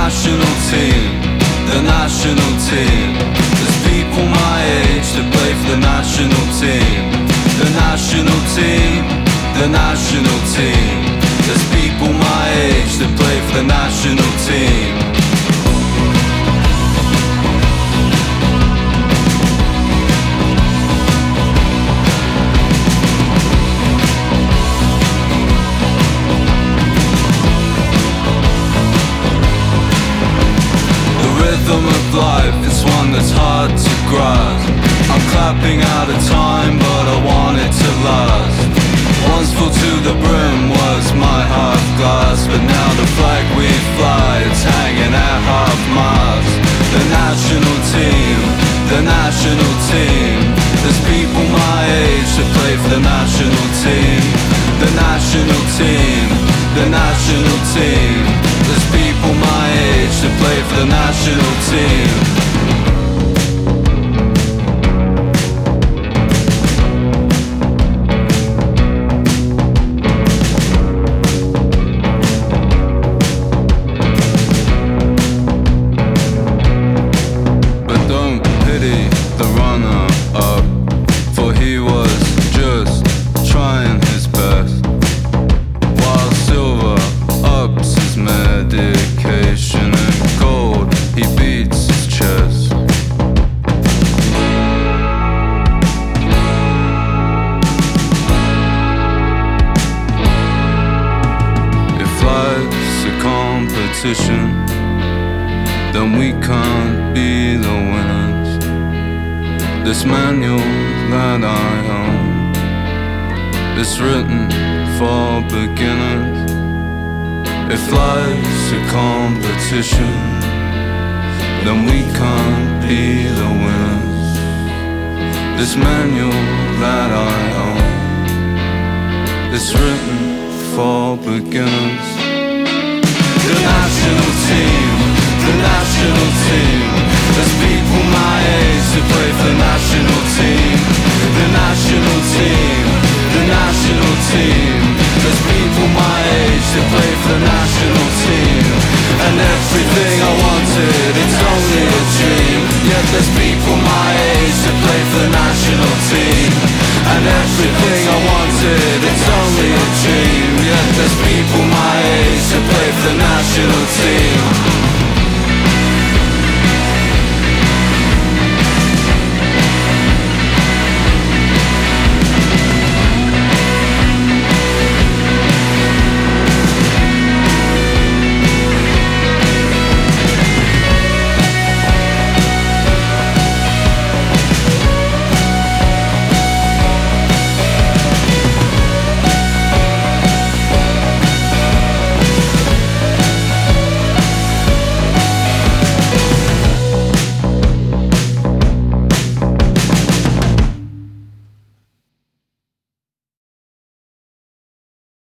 national team, the national team. There's people my age that play for the national team, the national team, the national team. There's people my age that play for the national team. Life is one that's hard to grasp. I'm clapping out of time, but I want it to last. Once full to the brim was my half glass, but now the flag we fly, it's hanging at half mast. The national team, the national team. There's people my age that play for the national team, the national team, the national team. There's people my age that play for the national team. But don't pity the runner-up, for he was just trying his best, while silver ups his medication and gold he beats his chest. If life's a competition, then we can't be the winners. This manual that I own is written for beginners. If life's a competition, then we can't be the winners. This manual that I own is written for beginners. The national team, the national team. There's people my age that play for the national team, the national team, the national team. There's people my age that play for the national team, and everything I wanted, it's only a dream. Yet there's people my age that play for the national team, and everything I wanted, it's only a dream. Yet there's people my age that play for the national team.